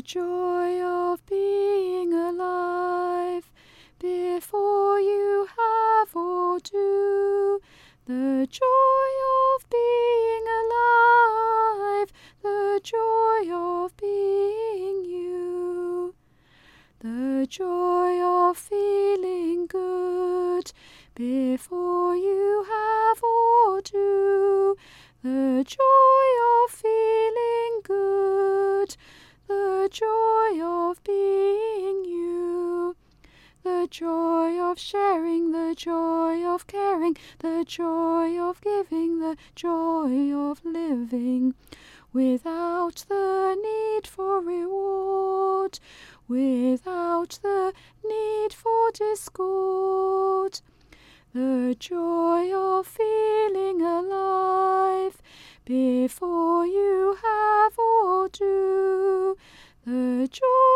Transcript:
The joy of being alive before you have or do. The joy of being alive, the joy of being you. The joy of feeling good before you have or do. The joy of feeling good, the joy of being you. The joy of sharing, the joy of caring, the joy of giving, the joy of living, without the need for reward, without the need for discord. The joy of feeling alive before you have or do. The joy